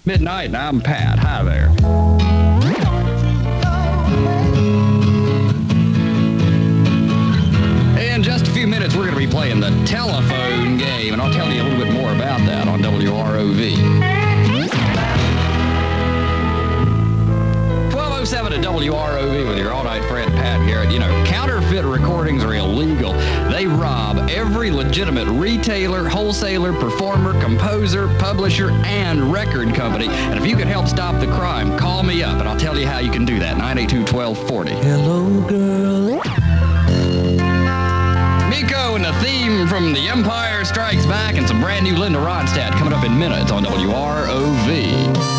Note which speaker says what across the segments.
Speaker 1: Midnight, and I'm Pat. Hi there. In just a few minutes, we're going to be playing the telephone game, and I'll tell you a little bit more about that on WROV. 1207 at WROV with your all-night friend, Pat Garrett. You know, counterfeit recordings are illegal. They rob every legitimate retailer, wholesaler, performer, composer, publisher, and record company. And if you can help stop the crime, call me up, and I'll tell you how you can do that. 982-1240.
Speaker 2: Hello, girl.
Speaker 1: Miko and the theme from The Empire Strikes Back and some brand new Linda Ronstadt coming up in minutes on WROV.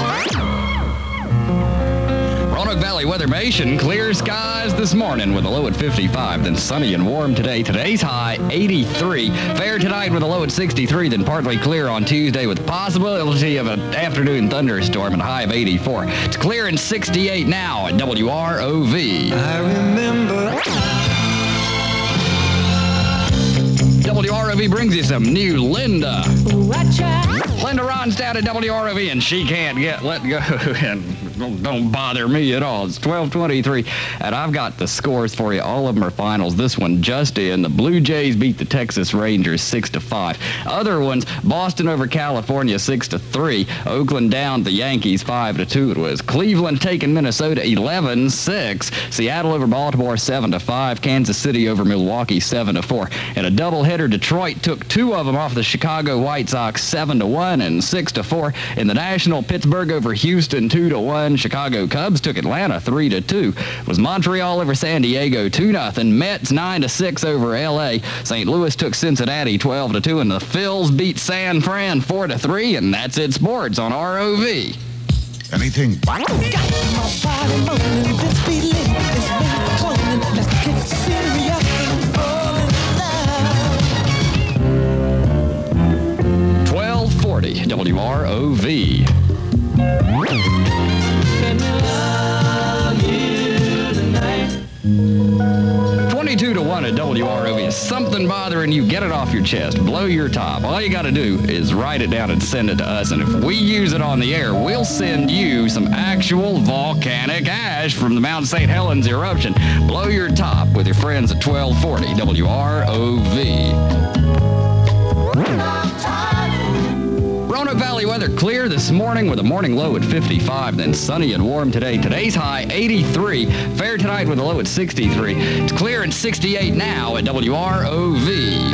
Speaker 1: Roanoke Valley Weathermation, clear skies this morning with a low at 55, then sunny and warm today. Today's high, 83. Fair tonight with a low at 63, then partly clear on Tuesday with possibility of an afternoon thunderstorm and a high of 84. It's clear and 68 now at WROV.
Speaker 2: I remember.
Speaker 1: WROV brings you some new Linda.
Speaker 3: Ooh, I tried.
Speaker 1: Linda Ronstadt at WROV, and she can't get let go, and don't bother me at all. It's 12:23, and I've got the scores for you. All of them are finals. This one just in. The Blue Jays beat the Texas Rangers 6-5. Other ones, Boston over California 6-3. Oakland down the Yankees 5-2. It was Cleveland taking Minnesota 11-6. Seattle over Baltimore 7-5. Kansas City over Milwaukee 7-4. In a doubleheader, Detroit took two of them off the Chicago White Sox 7-1 and 6-4. In the National, Pittsburgh over Houston 2-1. Chicago Cubs took Atlanta 3-2. It was Montreal over San Diego 2-0. Mets 9-6 over LA. St. Louis took Cincinnati 12-2, and the Phils beat San Fran 4-3, and that's it sports on ROV.
Speaker 4: Anything.
Speaker 2: Got my body moving, this feeling is really cloning. Let's get serious and fall in love.
Speaker 1: 1240 WROV. 22-1 at WROV. Is something bothering you? Get it off your chest. Blow your top. All you got to do is write it down and send it to us. And if we use it on the air, we'll send you some actual volcanic ash from the Mount St. Helens eruption. Blow your top with your friends at 1240 WROV. Roanoke Valley weather clear this morning with a morning low at 55, then sunny and warm today. Today's high 83. Fair tonight with a low at 63. It's clear and 68 now at WROV.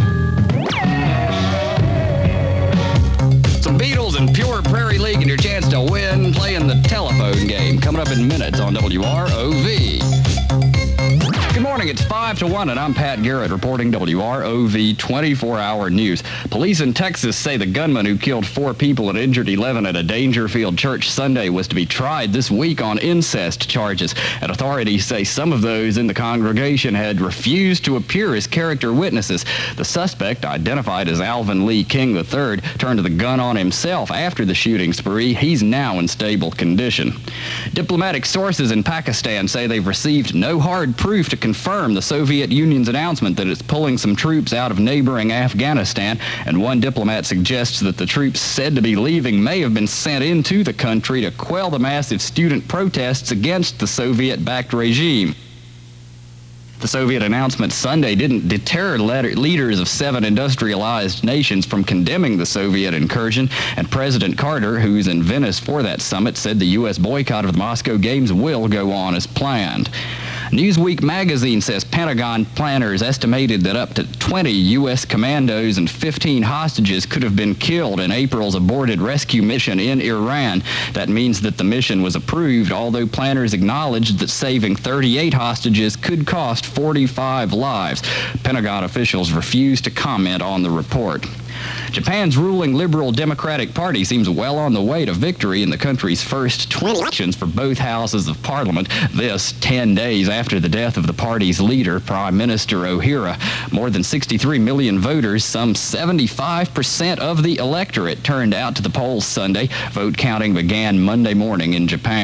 Speaker 1: Some Beatles and Pure Prairie League and your chance to win playing the telephone game coming up in minutes on WROV. Good morning, it's 5-1, and I'm Pat Garrett reporting WROV 24-hour news. Police in Texas say the gunman who killed 4 people and injured 11 at a Dangerfield church Sunday was to be tried this week on incest charges. And authorities say some of those in the congregation had refused to appear as character witnesses. The suspect, identified as Alvin Lee King III, turned the gun on himself after the shooting spree. He's now in stable condition. Diplomatic sources in Pakistan say they've received no hard proof to confirm the Soviet Union's announcement that it's pulling some troops out of neighboring Afghanistan, and one diplomat suggests that the troops said to be leaving may have been sent into the country to quell the massive student protests against the Soviet-backed regime. The Soviet announcement Sunday didn't deter leaders of 7 industrialized nations from condemning the Soviet incursion, and President Carter, who's in Venice for that summit, said the U.S. boycott of the Moscow Games will go on as planned. Newsweek magazine says Pentagon planners estimated that up to 20 U.S. commandos and 15 hostages could have been killed in April's aborted rescue mission in Iran. That means that the mission was approved, although planners acknowledged that saving 38 hostages could cost 45 lives. Pentagon officials refused to comment on the report. Japan's ruling Liberal Democratic Party seems well on the way to victory in the country's first twin elections for both houses of parliament. This 10 days after the death of the party's leader, Prime Minister Ohira. More than 63 million voters, some 75% of the electorate, turned out to the polls Sunday. Vote counting began Monday morning in Japan.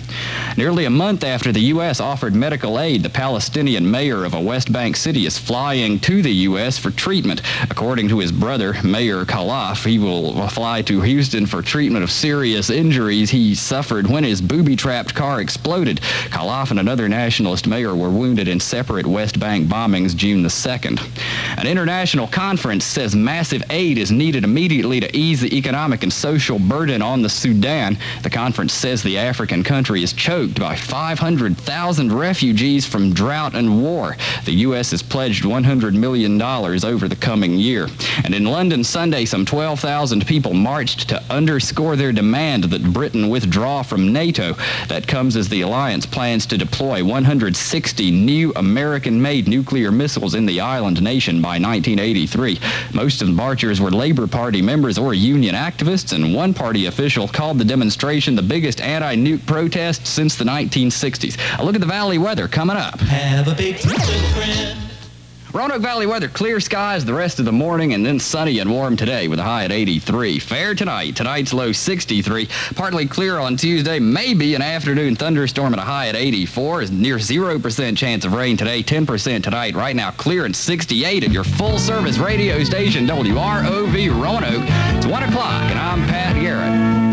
Speaker 1: Nearly a month after the U.S. offered medical aid, the Palestinian mayor of a West Bank city is flying to the U.S. for treatment. According to his brother, Mayor Khalaf, he will fly to Houston for treatment of serious injuries he suffered when his booby-trapped car exploded. Khalaf and another nationalist mayor were wounded in separate West Bank bombings June the 2nd. An international conference says massive aid is needed immediately to ease the economic and social burden on the Sudan. The conference says the African country is choked by 500,000 refugees from drought and war. The U.S. has pledged $100 million over the coming year. And in London Sunday, some 12,000 people marched to underscore their demand that Britain withdraw from NATO. That comes as the alliance plans to deploy 160 new American-made nuclear missiles in the island nation by 1983. Most of the marchers were Labour Party members or union activists, and one party official called the demonstration the biggest anti-nuke protest since the 1960s. A look at the valley weather coming up.
Speaker 2: Have a big friend.
Speaker 1: Roanoke Valley weather, clear skies the rest of the morning, and then sunny and warm today with a high at 83. Fair tonight. Tonight's low 63. Partly clear on Tuesday. Maybe an afternoon thunderstorm at a high at 84. Near 0% chance of rain today, 10% tonight. Right now clear and 68 at your full-service radio station, WROV Roanoke. It's 1 o'clock, and I'm Pat Garrett.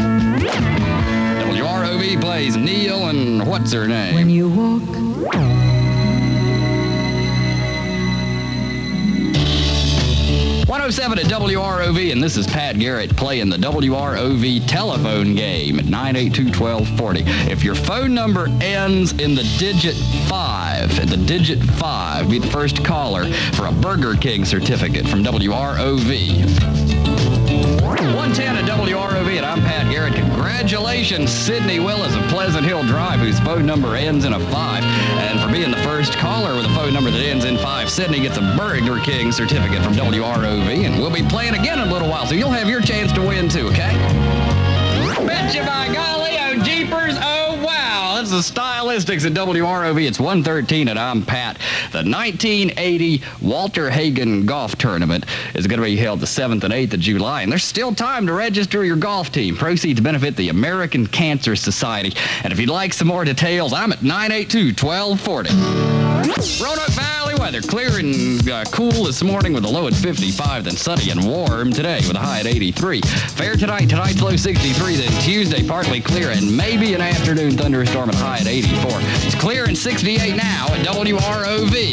Speaker 1: WROV plays Neil and what's her name?
Speaker 2: When you walk
Speaker 1: 107 at WROV, and this is Pat Garrett playing the WROV telephone game at 982-1240. If your phone number ends in the digit 5, be the first caller for a Burger King certificate from WROV. 110 at WROV, and I'm Pat Garrett. Congratulations, Sydney Willis of Pleasant Hill Drive, whose phone number ends in a 5. And for being the first caller with a phone number that ends in 5, Sydney gets a Burger King certificate from WROV, and we'll be playing again in a little while, so you'll have your chance to win too, okay? Betcha by golly, oh jeepers, oh wow. That's the Stylistics at WROV. It's 113, and I'm Pat. The 1980 Walter Hagen Golf Tournament is going to be held the 7th and 8th of July, and there's still time to register your golf team. Proceeds benefit the American Cancer Society. And if you'd like some more details, I'm at 982-1240. Roanoke Valley weather, clear and cool this morning with a low at 55, then sunny and warm today with a high at 83. Fair tonight, tonight's low 63, then Tuesday partly clear and maybe an afternoon thunderstorm at high at 84. It's clear and 68 now at WROV.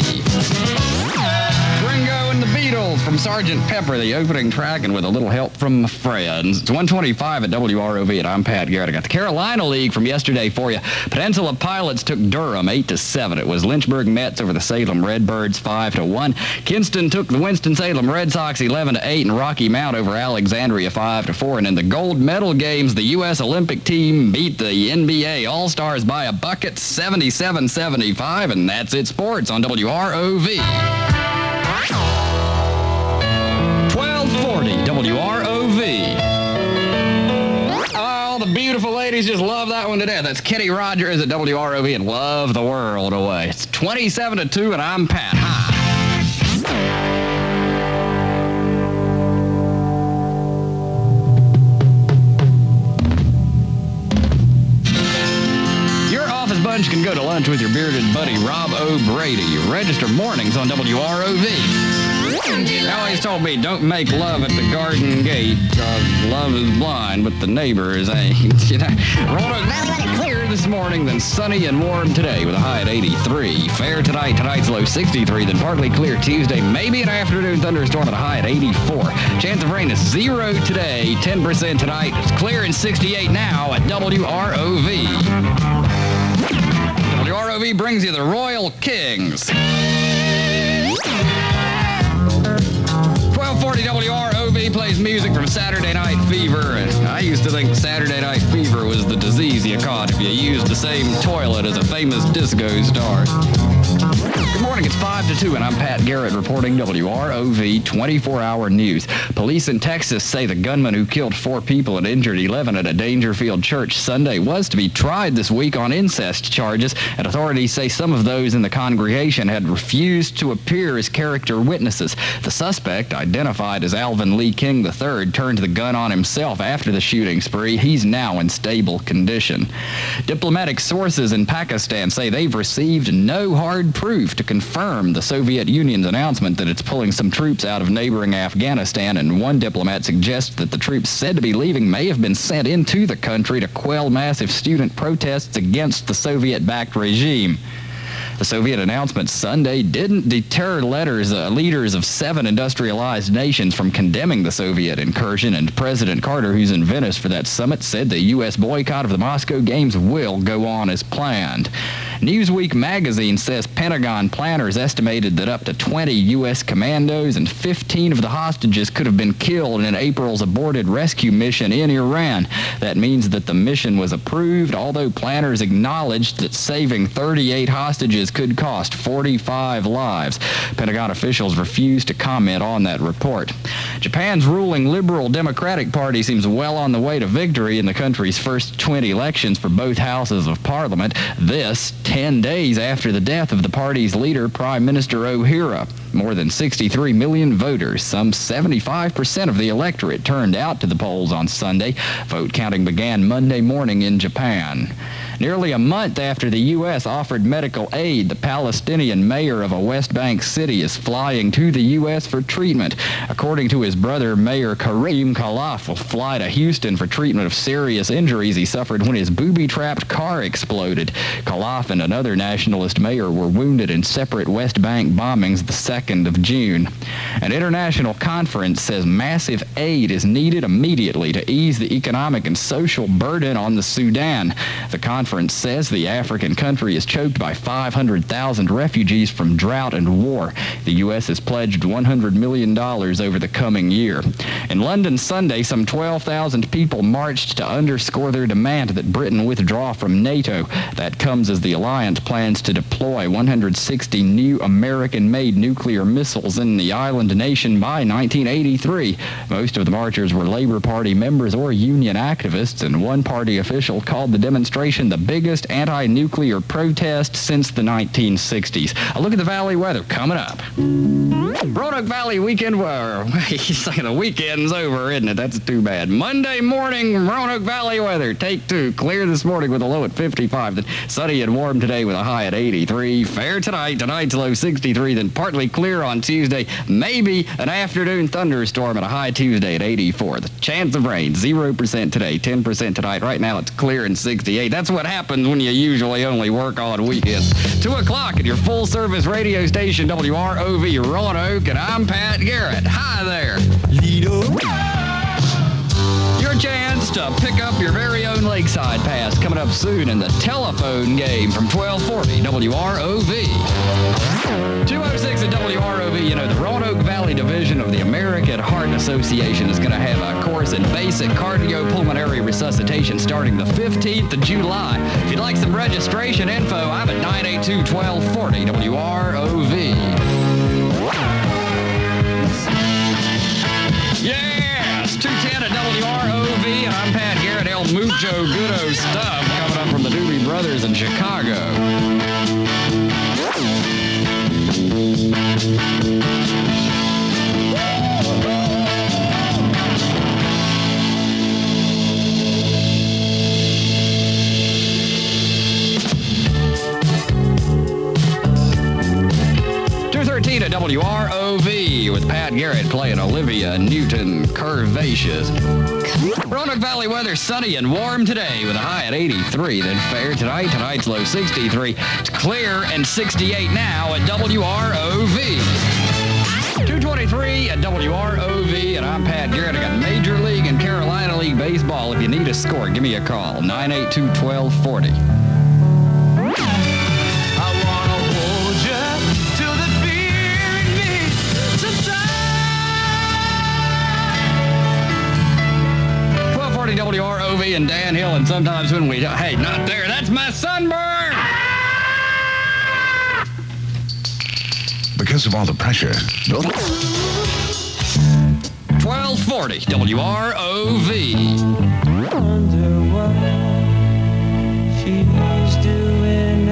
Speaker 1: Ringo and the Beatles from Sgt. Pepper, the opening track, and with a little help from my friends. It's 125 at WROV, and I'm Pat Garrett. I got the Carolina League from yesterday for you. Peninsula Pilots took Durham 8-7. It was Lynchburg Mets over the Salem Redbirds 5-1. Kinston took the Winston-Salem Red Sox 11-8, and Rocky Mount over Alexandria 5-4. And in the gold medal games, the U.S. Olympic team beat the NBA All-Stars by a bucket 77-75, and that's it sports on WROV. 1240 WROV. Oh, the beautiful ladies just love that one to death. That's Kenny Rogers at WROV and Love the World Away. It's 27-2, and I'm Pat. Hi. Your office bunch can go to lunch with your bearded buddy Rob O'Brady. Register mornings on WROV. He always told me, don't make love at the garden gate, because love is blind, but the neighbors ain't. Roanoke Valley clear this morning, then sunny and warm today with a high at 83. Fair tonight, tonight's low 63, then partly clear Tuesday, maybe an afternoon thunderstorm at a high at 84. Chance of rain is 0 today, 10% tonight. It's clear and 68 now at WROV. WROV brings you the Royal Kings. 1240 WROV plays music from Saturday Night Fever. And I used to think Saturday Night Fever was the disease you caught if you used the same toilet as a famous disco star. Good morning, it's 5-2, and I'm Pat Garrett reporting WROV 24-hour news. Police in Texas say the gunman who killed 4 people and injured 11 at a Dangerfield church Sunday was to be tried this week on incest charges, and authorities say some of those in the congregation had refused to appear as character witnesses. The suspect, identified as Alvin Lee King III, turned the gun on himself after the shooting. shooting spree. He's now in stable condition. Diplomatic sources in Pakistan say they've received no hard proof to confirm the Soviet Union's announcement that it's pulling some troops out of neighboring Afghanistan, and one diplomat suggests that the troops said to be leaving may have been sent into the country to quell massive student protests against the Soviet-backed regime. The Soviet announcement Sunday didn't deter leaders of 7 industrialized nations from condemning the Soviet incursion, and President Carter, who's in Venice for that summit, said the U.S. boycott of the Moscow Games will go on as planned. Newsweek magazine says Pentagon planners estimated that up to 20 U.S. commandos and 15 of the hostages could have been killed in April's aborted rescue mission in Iran. That means that the mission was approved, although planners acknowledged that saving 38 hostages could cost 45 lives. Pentagon officials refused to comment on that report. Japan's ruling Liberal Democratic Party seems well on the way to victory in the country's first 20 elections for both houses of parliament. This 10 days after the death of the party's leader, Prime Minister Ohira. More than 63 million voters, some 75% of the electorate, turned out to the polls on Sunday. Vote counting began Monday morning in Japan. Nearly a month after the U.S. offered medical aid, the Palestinian mayor of a West Bank city is flying to the U.S. for treatment. According to his brother, Mayor Karim Khalaf will fly to Houston for treatment of serious injuries he suffered when his booby-trapped car exploded. Khalaf and another nationalist mayor were wounded in separate West Bank bombings the 2nd of June. An international conference says massive aid is needed immediately to ease the economic and social burden on the Sudan. The conference says the African country is choked by 500,000 refugees from drought and war. The U.S. has pledged $100 million over the coming year. In London Sunday, some 12,000 people marched to underscore their demand that Britain withdraw from NATO. That comes as the alliance plans to deploy 160 new American-made nuclear missiles in the island nation by 1983. Most of the marchers were Labour Party members or union activists, and one party official called the demonstration the biggest anti-nuclear protest since the 1960s. A look at the Valley weather coming up. Roanoke Valley weekend, well, the weekend's over, isn't it? That's too bad. Monday morning, Roanoke Valley weather. Take 2. Clear this morning with a low at 55. Then sunny and warm today with a high at 83. Fair tonight. Tonight's low 63. Then partly clear on Tuesday. Maybe an afternoon thunderstorm at a high Tuesday at 84. The chance of rain, 0% today, 10% tonight. Right now it's clear and 68. That's what happens when you usually only work on weekends. 2 o'clock at your full-service radio station, WROV Roanoke, and I'm Pat Garrett. Hi there. Your chance to pick up your very own Lakeside Pass coming up soon in the telephone game from 1240 WROV. 206 at WROV. You know, the Roanoke Valley Division of the American Heart Association is going to have a course in basic cardiopulmonary resuscitation starting the 15th of July. If you'd like some registration info, I'm at 982-1240 WROV. Yes, 210 at WROV, and I'm Pat Garrett. El Mucho Goodo stuff coming up from the Doobie Brothers in Chicago. At WROV with Pat Garrett playing Olivia Newton Curvaceous. Roanoke Valley weather sunny and warm today with a high at 83. Then fair tonight. Tonight's low 63. It's clear and 68 now at WROV. 223 at WROV, and I'm Pat Garrett. I got Major League and Carolina League baseball. If you need a score, give me a call. 982-1240. WROV and Dan Hill, and sometimes when we don't, hey, not there, that's my sunburn!
Speaker 3: Because of all the pressure.
Speaker 1: 1240 WROV.
Speaker 2: Wonder what she's doing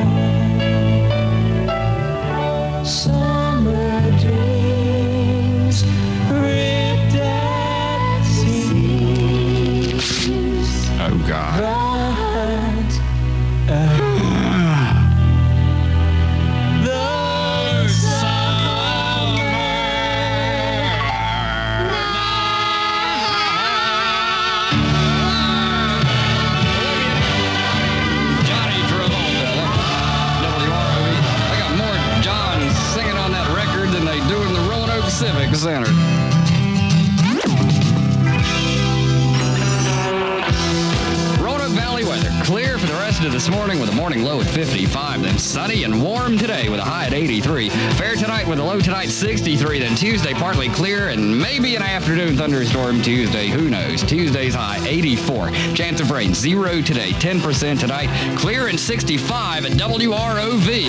Speaker 2: now. Summer dreams ripped at sea.
Speaker 1: God.
Speaker 2: The summer
Speaker 1: Johnny Travolta. WROV. They got more Johns singing on that record than they do in the Roanoke Civic Center. Roanoke Valley weather. Clear for the rest of this morning with a morning low at 55. Then sunny and warm today with a high at 83. Fair tonight with a low tonight 63. Then Tuesday partly clear and maybe an afternoon thunderstorm Tuesday. Who knows? Tuesday's high 84. Chance of rain 0 today. 10% tonight. Clear and 65 at WROV.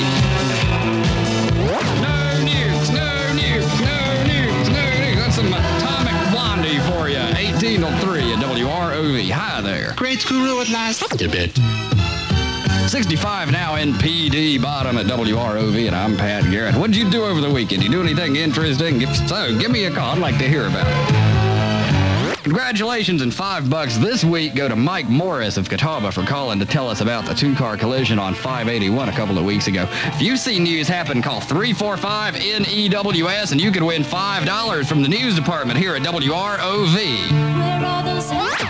Speaker 1: No news, no news, no news, no news. That's some Atomic Blondie for you. 18 till 3 at WROV. Hi there.
Speaker 3: Grade school at last. A bit.
Speaker 1: 65 now in PD Bottom at WROV, and I'm Pat Garrett. What did you do over the weekend? Did you do anything interesting? If so, give me a call. I'd like to hear about it. Congratulations and $5 this week go to Mike Morris of Catawba for calling to tell us about the two-car collision on 581 a couple of weeks ago. If you've seen news happen, call 345-NEWS and you could win $5 from the news department here at WROV.
Speaker 4: Where are those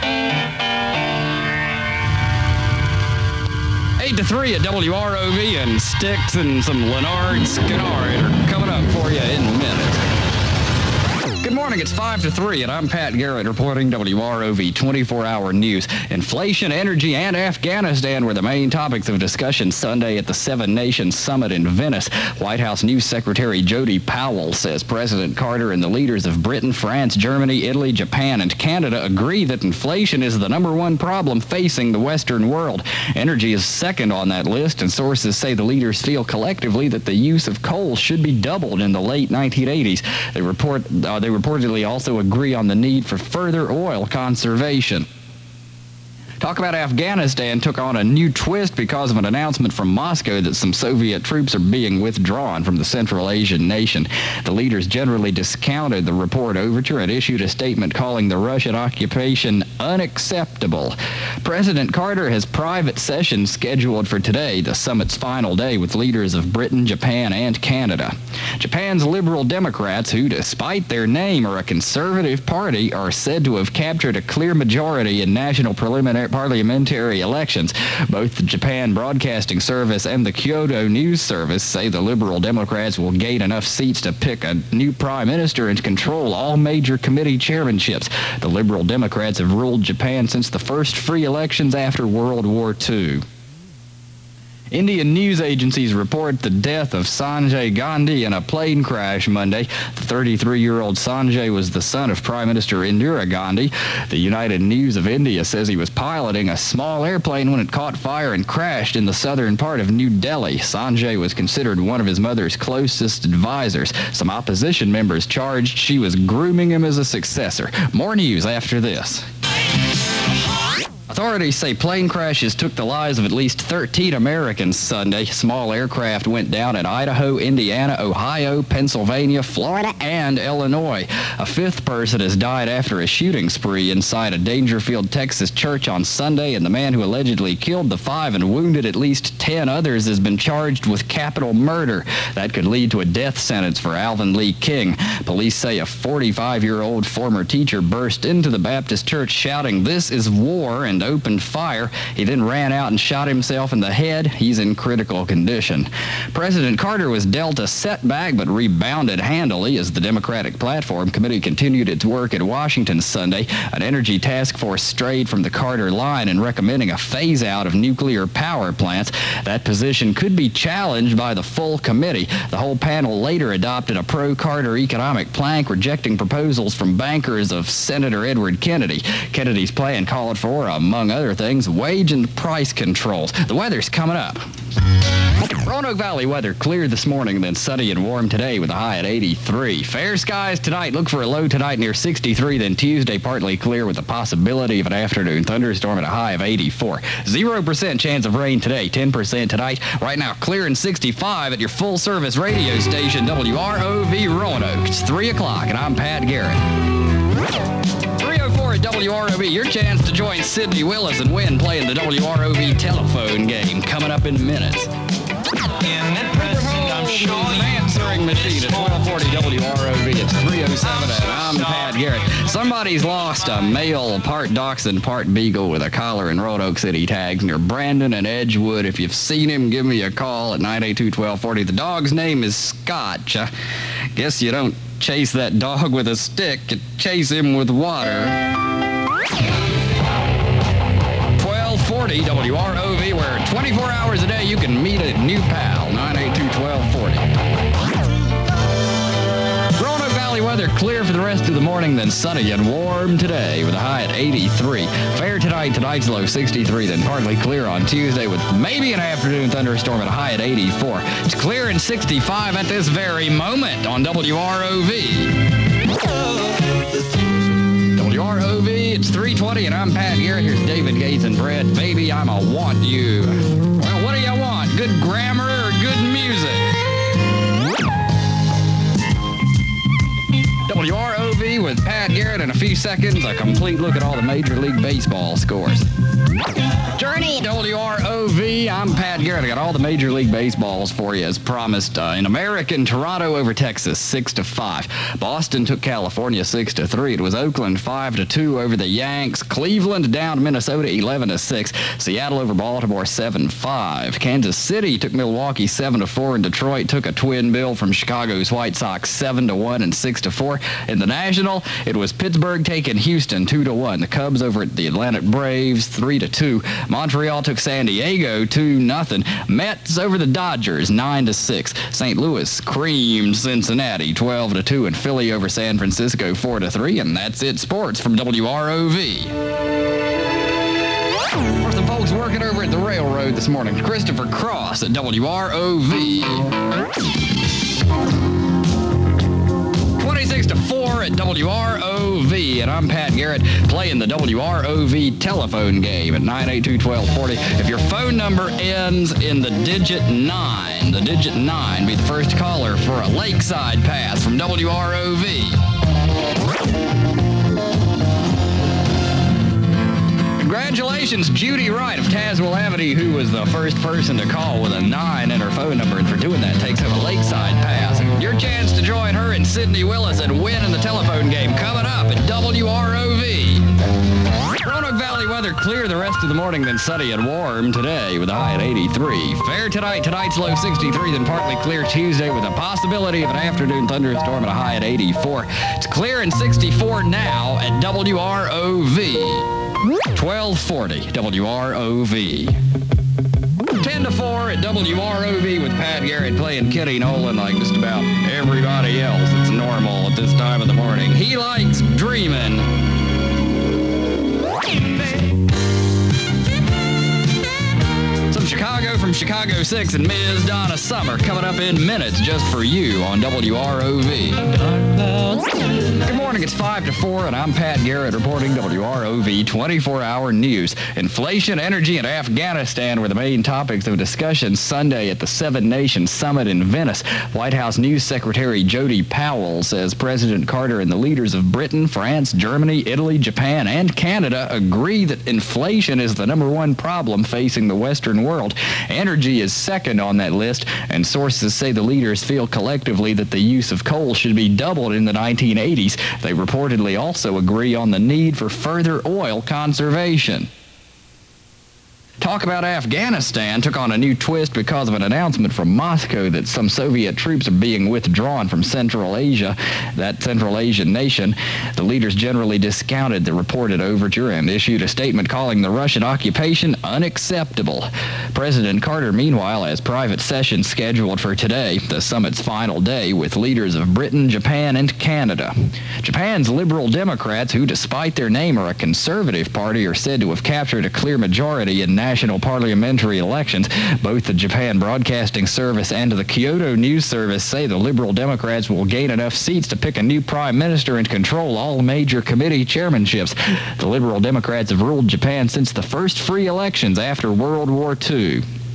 Speaker 1: 8 to 3 at WROV, and Styx and some Leonard Skinner are coming up for you in minutes. Good morning, it's 5 to 3, and I'm Pat Garrett reporting WROV 24-hour news. Inflation, energy, and Afghanistan were the main topics of discussion Sunday at the Seven Nations Summit in Venice. White House News Secretary Jody Powell says President Carter and the leaders of Britain, France, Germany, Italy, Japan, and Canada agree that inflation is the #1 problem facing the Western world. Energy is second on that list, and sources say the leaders feel collectively that the use of coal should be doubled in the late 1980s. They reportedly also agree on the need for further oil conservation. Talk about Afghanistan took on a new twist because of an announcement from Moscow that some Soviet troops are being withdrawn from the Central Asian nation. The leaders generally discounted the report overture and issued a statement calling the Russian occupation unacceptable. President Carter has private sessions scheduled for today, the summit's final day, with leaders of Britain, Japan, and Canada. Japan's Liberal Democrats, who despite their name are a conservative party, are said to have captured a clear majority in national parliamentary elections. Both the Japan Broadcasting Service and the Kyodo News Service say the Liberal Democrats will gain enough seats to pick a new prime minister and control all major committee chairmanships. The Liberal Democrats have ruled Japan since the first free elections after World War II. Indian news agencies report the death of Sanjay Gandhi in a plane crash Monday. The 33-year-old Sanjay was the son of Prime Minister Indira Gandhi. The United News of India says he was piloting a small airplane when it caught fire and crashed in the southern part of New Delhi. Sanjay was considered one of his mother's closest advisors. Some opposition members charged she was grooming him as a successor. More news after this. Authorities say plane crashes took the lives of at least 13 Americans Sunday. Small aircraft went down in Idaho, Indiana, Ohio, Pennsylvania, Florida, and Illinois. A fifth person has died after a shooting spree inside a Dangerfield, Texas church on Sunday, and the man who allegedly killed the 5 and wounded at least 10 others has been charged with capital murder. That could lead to a death sentence for Alvin Lee King. Police say a 45-year-old former teacher burst into the Baptist church shouting, "This is war," and opened fire. He then ran out and shot himself in the head. He's in critical condition. President Carter was dealt a setback but rebounded handily as the Democratic Platform Committee continued its work at Washington Sunday. An energy task force strayed from the Carter line in recommending a phase-out of nuclear power plants. That position could be challenged by the full committee. The whole panel later adopted a pro-Carter economic plank, rejecting proposals from bankers of Senator Edward Kennedy. Kennedy's plan called for, among other things, wage and price controls. The weather's coming up. Roanoke Valley weather clear this morning, then sunny and warm today with a high at 83. Fair skies tonight. Look for a low tonight near 63. Then Tuesday partly clear with the possibility of an afternoon thunderstorm at a high of 84. 0% chance of rain today, 10% tonight. Right now clear and 65 at your full service radio station WROV Roanoke. It's 3 o'clock and I'm Pat Garrett. 304 at WROV, your chance to join Sydney Willis and win playing the WROV telephone game coming up in minutes.
Speaker 3: I'm sure
Speaker 1: an answering machine at 1240 WROV. It's 307 and I'm Pat Garrett. Somebody's lost a male part dachshund, part beagle with a collar and Roanoke City tags near Brandon and Edgewood. If you've seen him, give me a call at 982-1240. The dog's name is Scotch. I guess you don't chase that dog with a stick, you chase him with water. 1240 WROV, where 24 hours a day you can meet a new pal. 982-1240. Roanoke Valley weather clear for the rest of the morning, then sunny and warm today with a high at 83. Fair tonight, tonight's low 63, then partly clear on Tuesday with maybe an afternoon thunderstorm at a high at 84. It's clear and 65 at this very moment on WROV. WROV, it's 320 and I'm Pat Garrett. Here's David Gates and Brett. Baby, I'ma want you. Well, what do you want? Good grammar or good music? WROV with Pat Garrett in a few seconds. A complete look at all the Major League Baseball scores. Journey WROV, I'm Pat Garrett. I got all the Major League Baseballs for you as promised. In American, Toronto over Texas 6-5. Boston took California 6-3. It was Oakland 5-2 over the Yanks. Cleveland down to Minnesota 11-6. Seattle over Baltimore 7-5. Kansas City took Milwaukee 7-4, and Detroit took a twin bill from Chicago's White Sox 7-1 and 6-4. In the National, it was Pittsburgh taking Houston 2-1. The Cubs over at the Atlanta Braves 3-2. Montreal took San Diego 2-0. Mets over the Dodgers 9-6. St. Louis creamed Cincinnati 12-2, and Philly over San Francisco 4-3. And that's it, sports from WROV. For some folks working over at the railroad this morning, Christopher Cross at WROV. 26-4 at WROV, and I'm Pat Garrett playing the WROV telephone game at 982-1240. If your phone number ends in the digit 9, be the first caller for a lakeside pass from WROV. Congratulations, Judy Wright of Tazewell Avenue, who was the first person to call with a 9 in her phone number, and for doing that takes home a lakeside pass. Your chance to join her and Sydney Willis and win in the telephone game coming up at WROV. Roanoke Valley weather clear the rest of the morning, then sunny and warm today with a high at 83. Fair tonight, tonight's low 63, then partly clear Tuesday with a possibility of an afternoon thunderstorm at a high at 84. It's clear and 64 now at WROV. 1240 WROV. 10-4 at WROV with Pat Garrett playing Kenny Nolan like just about everybody else. It's normal at this time of the morning. He likes dreaming. Some Chicago from Chicago 6 and Ms. Donna Summer coming up in minutes just for you on WROV. Good morning, it's 5-4, and I'm Pat Garrett reporting WROV 24-hour news. Inflation, energy, and Afghanistan were the main topics of discussion Sunday at the Seven Nations Summit in Venice. White House News Secretary Jody Powell says President Carter and the leaders of Britain, France, Germany, Italy, Japan, and Canada agree that inflation is the #1 problem facing the Western world. Energy is second on that list, and sources say the leaders feel collectively that the use of coal should be doubled in the 1980s. They reportedly also agree on the need for further oil conservation. Talk about Afghanistan took on a new twist because of an announcement from Moscow that some Soviet troops are being withdrawn from Central Asia, that Central Asian nation. The leaders generally discounted the reported overture and issued a statement calling the Russian occupation unacceptable. President Carter, meanwhile, has private sessions scheduled for today, the summit's final day, with leaders of Britain, Japan, and Canada. Japan's Liberal Democrats, who despite their name are a conservative party, are said to have captured a clear majority in national parliamentary elections. Both the Japan Broadcasting Service and the Kyoto News Service say the Liberal Democrats will gain enough seats to pick a new prime minister and control all major committee chairmanships. The Liberal Democrats have ruled Japan since the first free elections after World War II.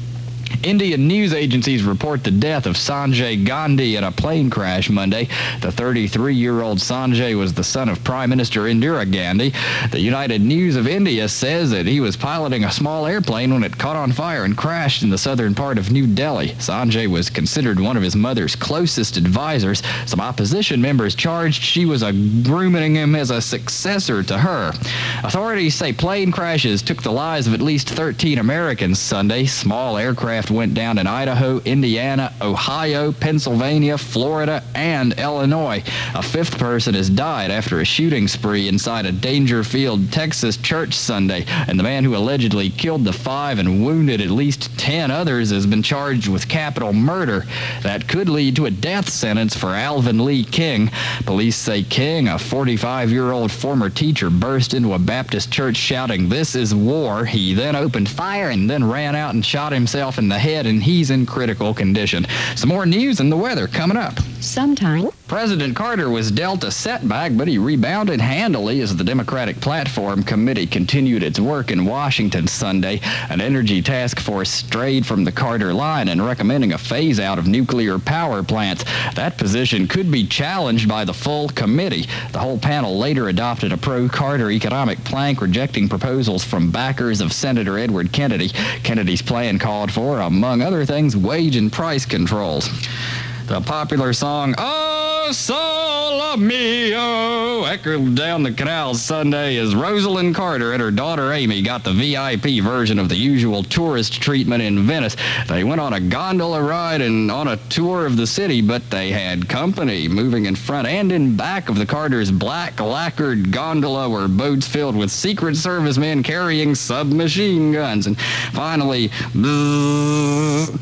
Speaker 1: Indian news agencies report the death of Sanjay Gandhi in a plane crash Monday. The 33-year-old Sanjay was the son of Prime Minister Indira Gandhi. The United News of India says that he was piloting a small airplane when it caught on fire and crashed in the southern part of New Delhi. Sanjay was considered one of his mother's closest advisors. Some opposition members charged she was grooming him as a successor to her. Authorities say plane crashes took the lives of at least 13 Americans Sunday. Small aircraft went down in Idaho, Indiana, Ohio, Pennsylvania, Florida, and Illinois. A fifth person has died after a shooting spree inside a Dangerfield, Texas church Sunday, and the man who allegedly killed the 5 and wounded at least 10 others has been charged with capital murder. That could lead to a death sentence for Alvin Lee King. Police say King, a 45-year-old former teacher, burst into a Baptist church shouting, "This is war." He then opened fire and then ran out and shot himself in the head, and he's in critical condition. Some more news and the weather coming up.
Speaker 4: Sometime.
Speaker 1: President Carter was dealt a setback, but he rebounded handily as the Democratic Platform Committee continued its work in Washington Sunday. An energy task force strayed from the Carter line and recommending a phase-out of nuclear power plants. That position could be challenged by the full committee. The whole panel later adopted a pro-Carter economic plank, rejecting proposals from backers of Senator Edward Kennedy. Kennedy's plan called for, among other things, wage and price controls. The popular song, "Oh, Sole Mio," echoed down the canal Sunday as Rosalind Carter and her daughter Amy got the VIP version of the usual tourist treatment in Venice. They went on a gondola ride and on a tour of the city, but they had company. Moving in front and in back of the Carters' black lacquered gondola were boats filled with Secret Service men carrying submachine guns. And finally, bzzz,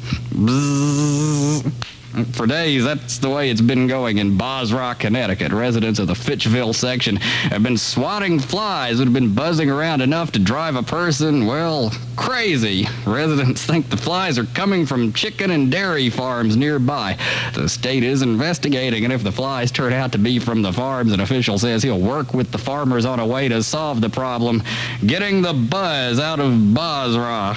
Speaker 1: bzzz. For days, that's the way it's been going in Basra, Connecticut. Residents of the Fitchville section have been swatting flies that have been buzzing around enough to drive a person, well, crazy. Residents think the flies are coming from chicken and dairy farms nearby. The state is investigating, and if the flies turn out to be from the farms, an official says he'll work with the farmers on a way to solve the problem, getting the buzz out of Basra.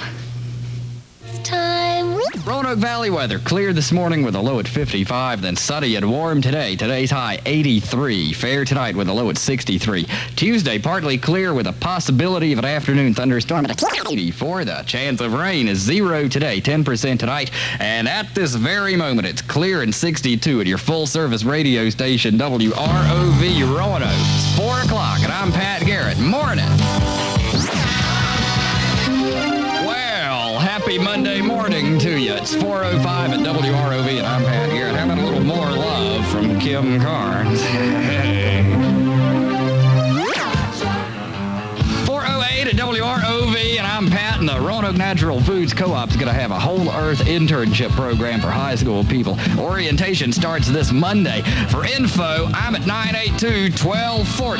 Speaker 4: Time.
Speaker 1: Roanoke Valley weather clear this morning with a low at 55, then sunny and warm today. Today's high 83. Fair tonight with a low at 63. Tuesday partly clear with a possibility of an afternoon thunderstorm at 84. The chance of rain is 0 today, 10% tonight. And at this very moment, it's clear and 62 at your full-service radio station, WROV Roanoke. It's 4 o'clock, and I'm Pat Garrett. Morning. Happy Monday morning to you. It's 4:05 at WROV, and I'm Pat Garrett. Having a little more love from Kim Carnes. 4:08 at WROV, and I'm Pat, and the Roanoke Natural Foods Co-op is going to have a Whole Earth internship program for high school people. Orientation starts this Monday. For info, I'm at 982-1240.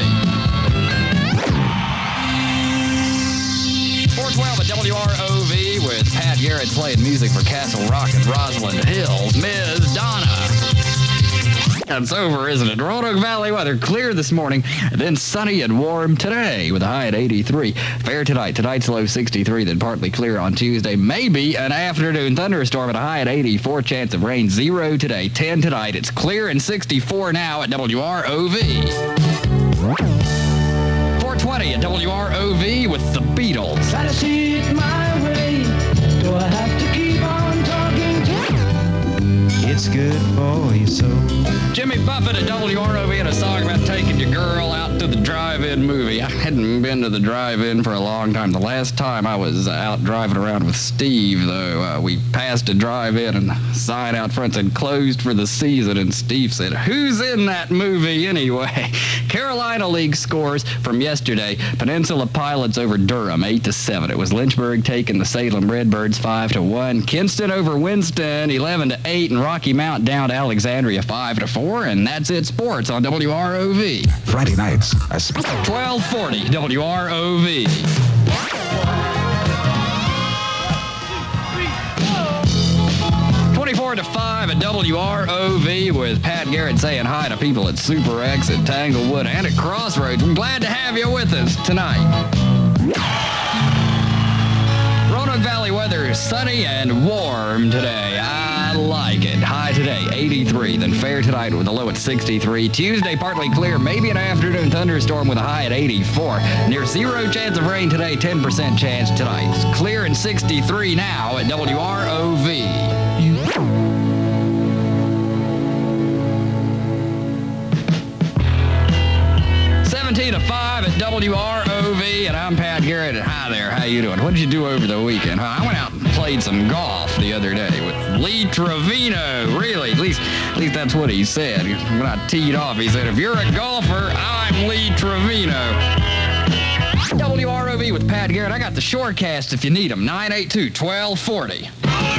Speaker 1: 412 at WROV with Pat Garrett playing music for Castle Rock and Roslyn Hills. Ms. Donna. That's over, isn't it? Roanoke Valley weather clear this morning, then sunny and warm today with a high at 83. Fair tonight. Tonight's low 63, then partly clear on Tuesday. Maybe an afternoon thunderstorm at a high at 84. Chance of rain 0 today, 10 tonight. It's clear and 64 now at WROV. 420 at WROV with the Beatles.
Speaker 2: Try to see it my way. Do I have to keep on talking to you? It's good for your soul.
Speaker 1: Jimmy Buffett at WROV and a song about taking your girl out to the drive-in movie. I hadn't been to the drive-in for a long time. The last time I was out driving around with Steve, though, we passed a drive-in and the sign out front said closed for the season, and Steve said, "Who's in that movie anyway?" Carolina League scores from yesterday. Peninsula Pilots over Durham 8-7. It was Lynchburg taking the Salem Redbirds 5-1. Kinston over Winston 11-8, and Rocky Mount down to Alexandria 5-4. And that's it, sports on WROV.
Speaker 5: Friday nights,
Speaker 1: 1240 WROV. 24-5 at WROV with Pat Garrett saying hi to people at Super X at Tanglewood and at Crossroads. We're glad to have you with us tonight. Roanoke Valley weather is sunny and warm today. I like it. High today, 83. Then fair tonight with a low at 63. Tuesday, partly clear, maybe an afternoon thunderstorm with a high at 84. Near zero chance of rain today, 10% chance tonight. It's clear and 63 now at WROV. 17 to 5 at WROV, and I'm Pat Garrett. And hi there, how you doing? What did you do over the weekend? I went out and played some golf the other day with Lee Trevino. Really, at least that's what he said. When I teed off, he said, "If you're a golfer, I'm Lee Trevino." WROV with Pat Garrett. I got the shortcast if you need them. 982-1240.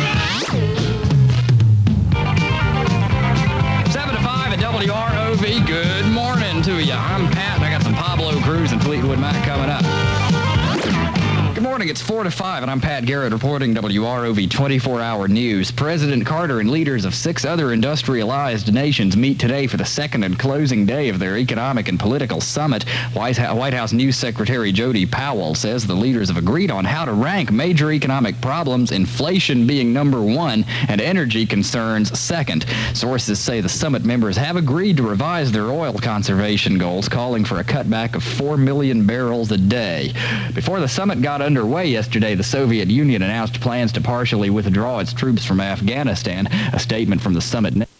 Speaker 1: 7 to 5 at WROV. Good morning to you. I'm Pat, and I got some Pablo Cruz and Fleetwood Mac coming up. Good morning, it's 4 to 5, and I'm Pat Garrett reporting WROV 24-hour news. President Carter and leaders of 6 other industrialized nations meet today for the second and closing day of their economic and political summit. White House News Secretary Jody Powell says the leaders have agreed on how to rank major economic problems, inflation being number 1 and energy concerns second. Sources say the summit members have agreed to revise their oil conservation goals, calling for a cutback of 4 million barrels a day. Before the summit got underway yesterday, the Soviet Union announced plans to partially withdraw its troops from Afghanistan. A statement from the summit